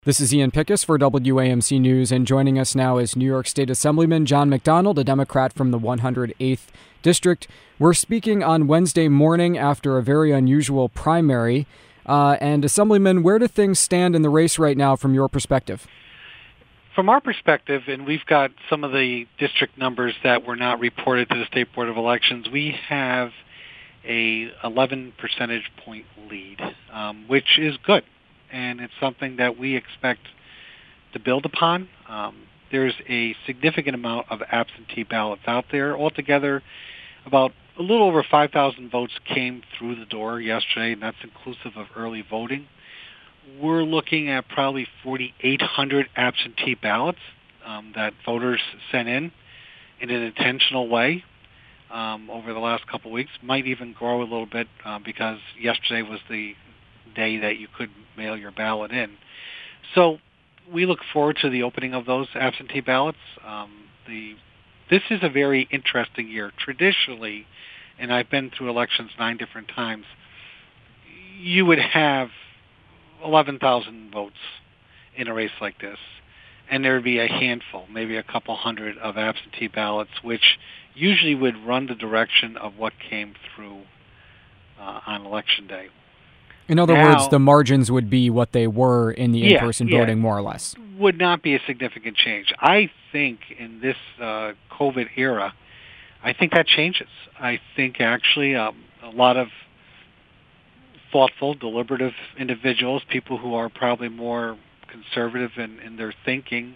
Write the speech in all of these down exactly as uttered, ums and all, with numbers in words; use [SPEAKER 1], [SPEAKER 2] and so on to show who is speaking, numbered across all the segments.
[SPEAKER 1] This is Ian Pickus for W A M C News, and joining us now is New York State Assemblyman John McDonald, a Democrat from the one hundred eighth District. We're speaking on Wednesday morning after a very unusual primary. Uh, and Assemblyman, where do things stand in the race right now from your perspective?
[SPEAKER 2] From our perspective, and we've got some of the district numbers that were not reported to the State Board of Elections, we have a eleven percentage point lead, um, which is good. And it's something that we expect to build upon. Um, there's a significant amount of absentee ballots out there. Altogether, about a little over five thousand votes came through the door yesterday, and that's inclusive of early voting. We're looking at probably forty-eight hundred absentee ballots um, that voters sent in in an intentional way um, over the last couple of weeks. Might even grow a little bit uh, because yesterday was the day that you could mail your ballot in. So we look forward to the opening of those absentee ballots. Um, the this is a very interesting year. Traditionally, and I've been through elections nine different times, you would have eleven thousand votes in a race like this, and there would be a handful, maybe a couple hundred of absentee ballots, which usually would run the direction of what came through uh, on Election Day.
[SPEAKER 1] In other
[SPEAKER 2] now,
[SPEAKER 1] words, the margins would be what they were in the in-person
[SPEAKER 2] yeah,
[SPEAKER 1] voting,
[SPEAKER 2] yeah,
[SPEAKER 1] more or less.
[SPEAKER 2] Would not be a significant change. I think in this uh, COVID era, I think that changes. I think actually um, a lot of thoughtful, deliberative individuals, people who are probably more conservative in, in their thinking,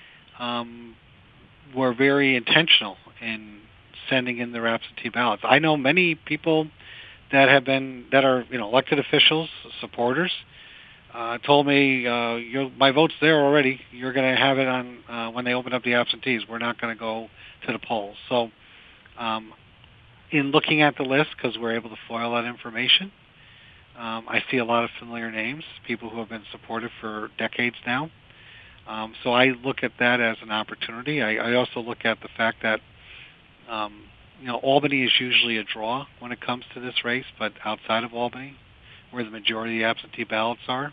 [SPEAKER 2] um, were very intentional in sending in their absentee ballots. I know many people that have been that are you know elected officials, supporters, uh, told me uh, you're, my vote's there already. You're going to have it on uh, when they open up the absentees. We're not going to go to the polls. So, um, in looking at the list, because we're able to foil that information, um, I see a lot of familiar names, people who have been supportive for decades now. Um, so I look at that as an opportunity. I, I also look at the fact that um, You know, Albany is usually a draw when it comes to this race, but outside of Albany, where the majority of the absentee ballots are,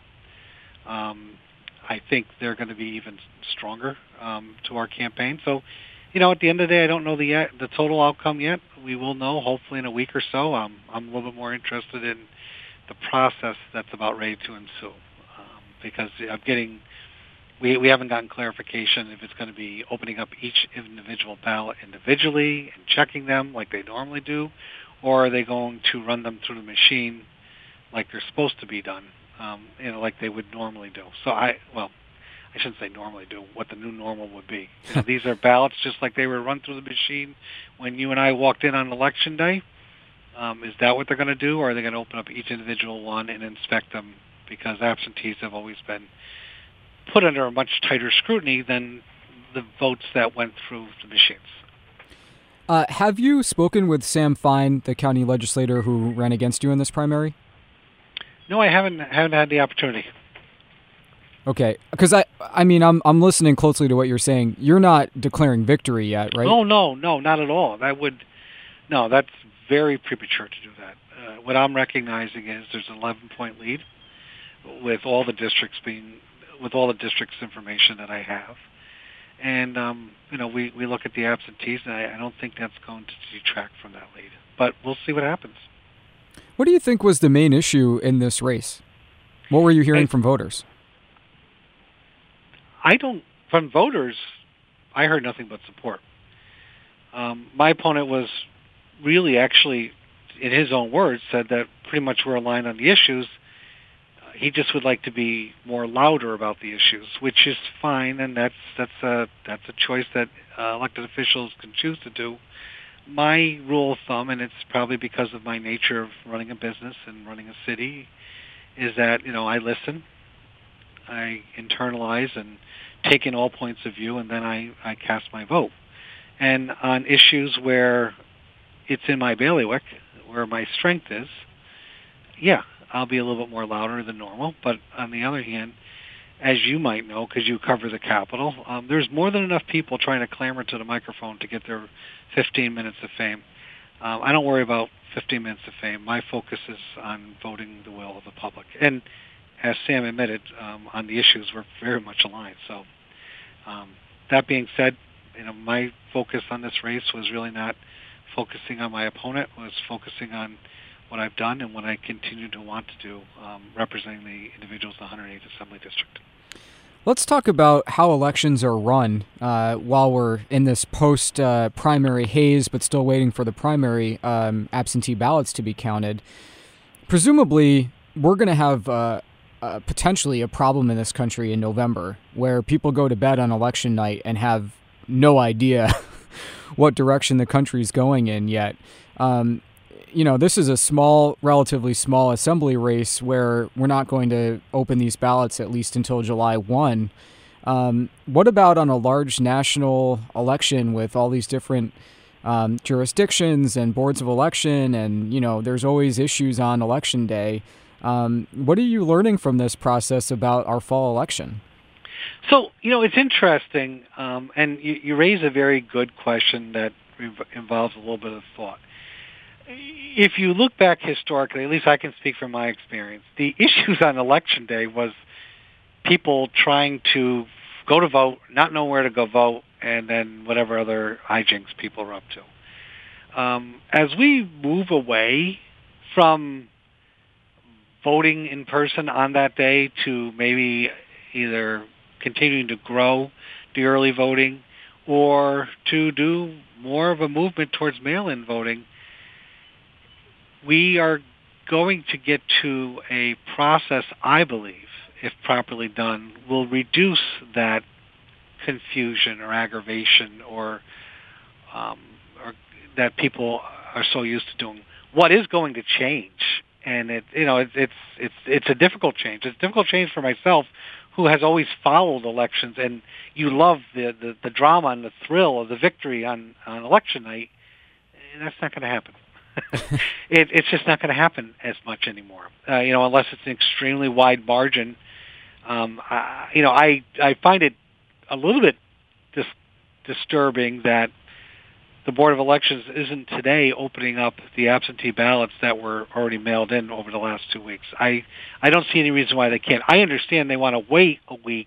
[SPEAKER 2] um, I think they're going to be even stronger um, to our campaign. So, you know, at the end of the day, I don't know the the total outcome yet. We will know hopefully in a week or so. Um, I'm a little bit more interested in the process that's about ready to ensue um, because I'm getting. We we haven't gotten clarification if it's going to be opening up each individual ballot individually and checking them like they normally do, or are they going to run them through the machine like they're supposed to be done, um, you know, like they would normally do. So I, well, I shouldn't say normally do, what the new normal would be. You know, these are ballots just like they were run through the machine when you and I walked in on Election Day. Um, is that what they're going to do, or are they going to open up each individual one and inspect them? Because absentees have always been put under a much tighter scrutiny than the votes that went through the machines.
[SPEAKER 1] Uh, have you spoken with Sam Fine, the county legislator who ran against you in this primary?
[SPEAKER 2] No, I haven't haven't had the opportunity.
[SPEAKER 1] Okay, because I, I mean, I'm I'm listening closely to what you're saying. You're not declaring victory yet, right?
[SPEAKER 2] Oh no, no, not at all. That would, no, that's very premature to do that. Uh, what I'm recognizing is there's an eleven point lead with all the districts being. with all the district's information that I have. And, um, you know, we, we look at the absentees, and I, I don't think that's going to detract from that lead. But we'll see what happens.
[SPEAKER 1] What do you think was the main issue in this race? What were you hearing I, from voters?
[SPEAKER 2] I don't, from voters, I heard nothing but support. Um, my opponent was really actually, in his own words, said that pretty much we're aligned on the issues. He just would like to be more louder about the issues, which is fine, and that's that's a that's a choice that uh, elected officials can choose to do. My rule of thumb, and it's probably because of my nature of running a business and running a city, is that you know I listen, I internalize, and take in all points of view, and then I, I cast my vote. And on issues where it's in my bailiwick, where my strength is, yeah. I'll be a little bit more louder than normal, but on the other hand, as you might know, because you cover the Capitol, um, there's more than enough people trying to clamor to the microphone to get their fifteen minutes of fame. Um, I don't worry about fifteen minutes of fame. My focus is on voting the will of the public. And as Sam admitted, um, on the issues, we're very much aligned. So um, that being said, you know, my focus on this race was really not focusing on my opponent, was focusing on what I've done and what I continue to want to do, um, representing the individuals in the one hundred eighth Assembly District.
[SPEAKER 1] Let's talk about how elections are run uh, while we're in this post-primary uh, haze, but still waiting for the primary um, absentee ballots to be counted. Presumably, we're going to have uh, uh, potentially a problem in this country in November where people go to bed on election night and have no idea what direction the country is going in yet. Um, you know, this is a small, relatively small assembly race where we're not going to open these ballots at least until July first. Um, what about on a large national election with all these different um, jurisdictions and boards of election? And, you know, there's always issues on election day. Um, what are you learning from this process about our fall election?
[SPEAKER 2] So, you know, it's interesting, um, and you, you raise a very good question that involves a little bit of thought. If you look back historically, at least I can speak from my experience, the issues on Election Day was people trying to go to vote, not know where to go vote, and then whatever other hijinks people were up to. Um, as we move away from voting in person on that day to maybe either continuing to grow the early voting or to do more of a movement towards mail-in voting, we are going to get to a process, I believe, if properly done, will reduce that confusion or aggravation or, um, or that people are so used to doing. What is going to change, and it, you know, it, it's it's it's a difficult change. It's a difficult change for myself, who has always followed elections, and you love the the, the drama and the thrill of the victory on, on election night. And that's not going to happen. it, it's just not going to happen as much anymore, uh, you know, unless it's an extremely wide margin. Um, I, you know, I I find it a little bit dis- disturbing that the Board of Elections isn't today opening up the absentee ballots that were already mailed in over the last two weeks. I I don't see any reason why they can't. I understand they want to wait a week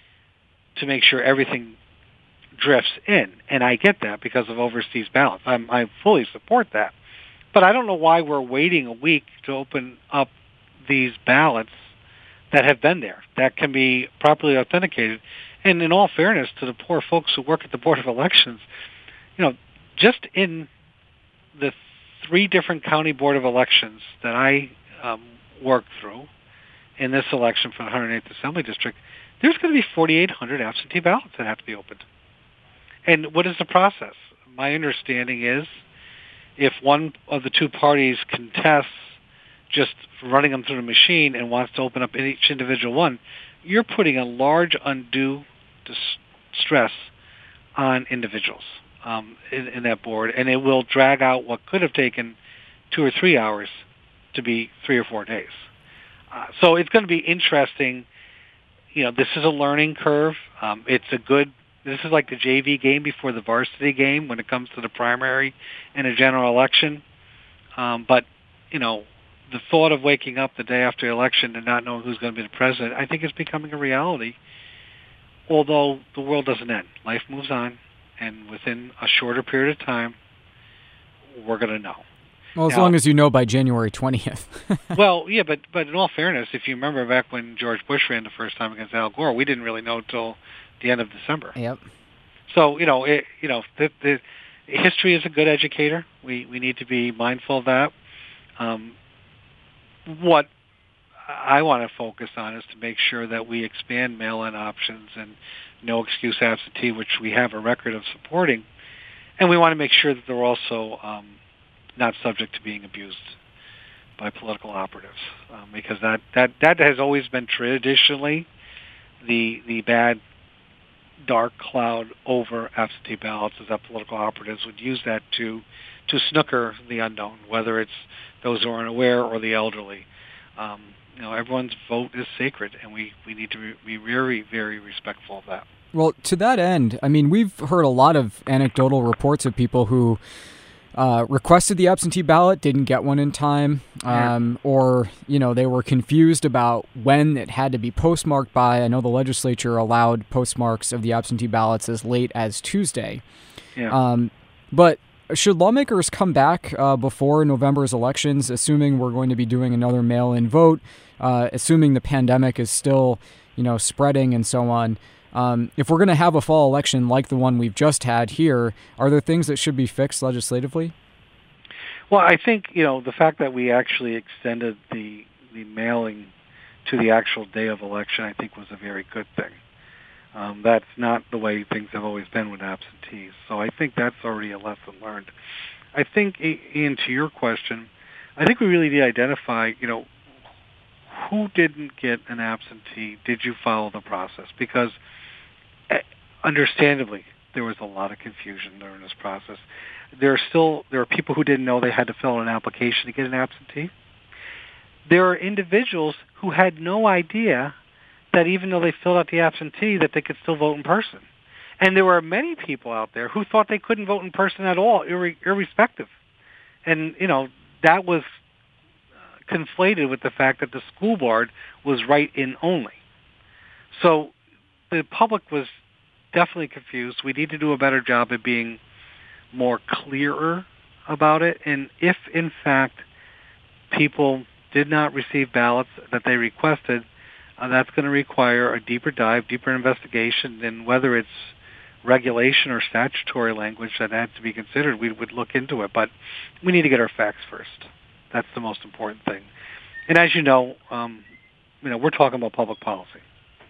[SPEAKER 2] to make sure everything drifts in, and I get that because of overseas ballots. I'm, I fully support that. But I don't know why we're waiting a week to open up these ballots that have been there, that can be properly authenticated. And in all fairness to the poor folks who work at the Board of Elections, you know, just in the three different county Board of Elections that I um, worked through in this election for the one hundred eighth Assembly District, there's going to be forty-eight hundred absentee ballots that have to be opened. And what is the process? My understanding is if one of the two parties contests just running them through the machine and wants to open up each individual one, you're putting a large undue dis- stress on individuals um, in, in that board, and it will drag out what could have taken two or three hours to be three or four days. Uh, so it's going to be interesting. You know, this is a learning curve. Um, it's a good This is like the J V game before the varsity game when it comes to the primary and a general election. Um, but, you know, the thought of waking up the day after the election and not knowing who's going to be the president, I think is becoming a reality, although the world doesn't end. Life moves on, and within a shorter period of time, we're going to know.
[SPEAKER 1] Well, as
[SPEAKER 2] now,
[SPEAKER 1] long as you know by January twentieth.
[SPEAKER 2] Well, yeah, but, but in all fairness, if you remember back when George Bush ran the first time against Al Gore, we didn't really know until the end of December.
[SPEAKER 1] Yep.
[SPEAKER 2] So, you know, it, you know, the, the history is a good educator. We we need to be mindful of that. Um, what I want to focus on is to make sure that we expand mail-in options and no excuse absentee, which we have a record of supporting, and we want to make sure that they're also um, not subject to being abused by political operatives, um, because that, that, that has always been traditionally the the bad dark cloud over absentee ballots, is that political operatives would use that to to snooker the unknown, whether it's those who are unaware or the elderly. Um, you know, everyone's vote is sacred, and we, we need to be very, very respectful of that.
[SPEAKER 1] Well, to that end, I mean, we've heard a lot of anecdotal reports of people who uh, requested the absentee ballot, didn't get one in time, um, yeah. or, you know, they were confused about when it had to be postmarked by. I know the legislature allowed postmarks of the absentee ballots as late as Tuesday.
[SPEAKER 2] Yeah.
[SPEAKER 1] Um, but should lawmakers come back uh, before November's elections, assuming we're going to be doing another mail-in vote, uh, assuming the pandemic is still, you know, spreading and so on? Um, if we're going to have a fall election like the one we've just had here, are there things that should be fixed legislatively?
[SPEAKER 2] Well, I think, you know, the fact that we actually extended the the mailing to the actual day of election, I think was a very good thing. Um, that's not the way things have always been with absentees. So I think that's already a lesson learned. I think, Ian, to your question, I think we really need to identify, you know, who didn't get an absentee? Did you follow the process? Because understandably, there was a lot of confusion during this process. There are still there are people who didn't know they had to fill out an application to get an absentee. There are individuals who had no idea that even though they filled out the absentee, that they could still vote in person. And there were many people out there who thought they couldn't vote in person at all, irre- irrespective. And, you know, that was conflated with the fact that the school board was write-in only. So the public was definitely confused. We need to do a better job of being more clearer about it. And if, in fact, people did not receive ballots that they requested, uh, that's going to require a deeper dive, deeper investigation, and whether it's regulation or statutory language that had to be considered, we would look into it. But we need to get our facts first. That's the most important thing. And as you know, um, you know, we're talking about public policy.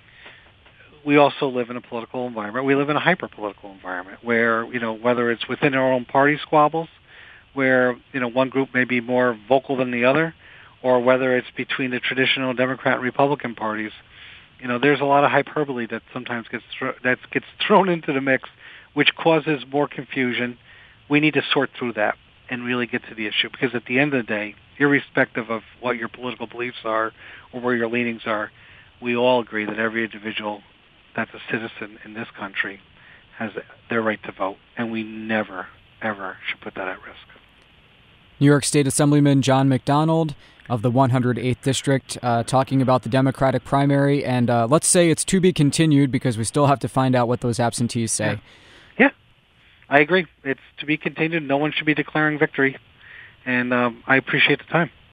[SPEAKER 2] We also live in a political environment. We live in a hyper-political environment where, you know, whether it's within our own party squabbles, where, you know, one group may be more vocal than the other, or whether it's between the traditional Democrat and Republican parties, you know, there's a lot of hyperbole that sometimes gets thro- that gets thrown into the mix, which causes more confusion. We need to sort through that and really get to the issue, because at the end of the day, irrespective of what your political beliefs are or where your leanings are, we all agree that every individual that's a citizen in this country has their right to vote, and we never, ever should put that at risk.
[SPEAKER 1] New York State Assemblyman John McDonald of the one hundred eighth District uh, talking about the Democratic primary, and uh, let's say it's to be continued because we still have to find out what those absentees say.
[SPEAKER 2] Yeah. yeah, I agree. It's to be continued. No one should be declaring victory, and um, I appreciate the time.